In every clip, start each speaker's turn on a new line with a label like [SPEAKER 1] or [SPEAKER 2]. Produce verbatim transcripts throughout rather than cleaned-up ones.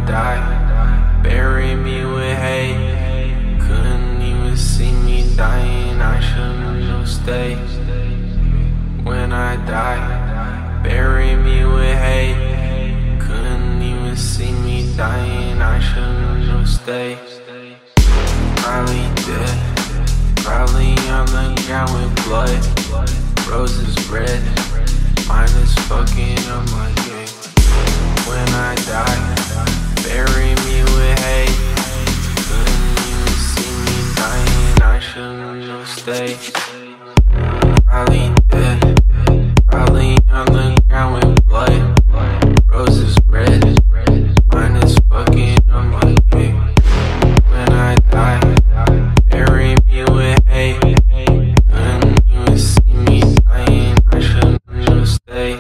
[SPEAKER 1] die, bury me with hate. Couldn't even see me dying, I shouldn't have stayed. When I die, bury me with hate. Couldn't even see me dying, I shouldn't have stayed. Probably dead, probably on the ground with blood. Roses red, mine is fucking up my game. When I die, bury me with hate. Couldn't even see me dying, I shouldn't have stayed. Probably dead, probably on the ground with blood. Roses red, mine is fucking up my game. When I die, bury me with hate. Couldn't even see me dying, I shouldn't have stayed.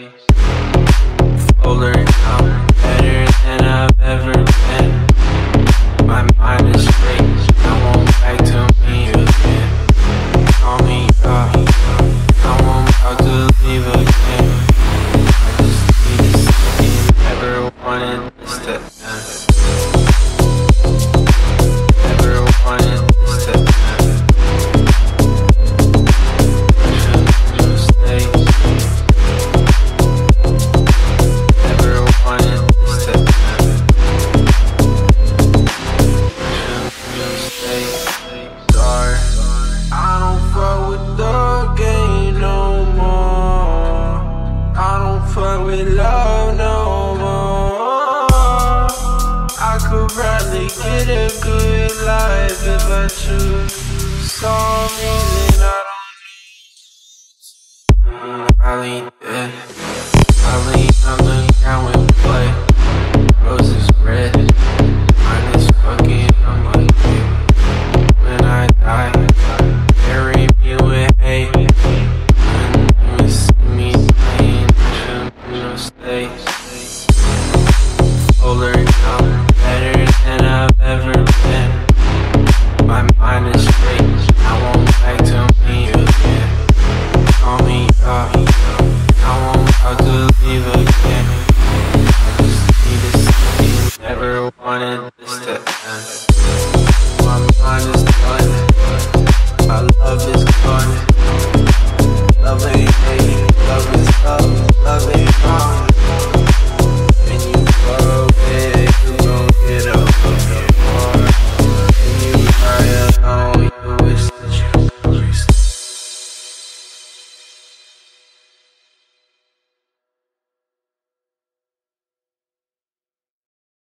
[SPEAKER 1] Older now, better than I've ever been. My mind is straight, I won't back to me again. Call me up, I won't about to leave again. I just need a second, never wanted this to end. Never wanted this to end. I shouldn't have stayed. Never wanted this to end. I shouldn't have stayed. Sorry, I don't fuck with the game no more. I don't fuck with love no more. I could probably get a good life if I choose. Some reason I don't. Probably dead, probably on the ground with blood. Roses red, mine is fucking on my game. When I die, bury me with hate. Couldn't even see me dying, I shouldn't have stayed. Older now, better than I've ever been.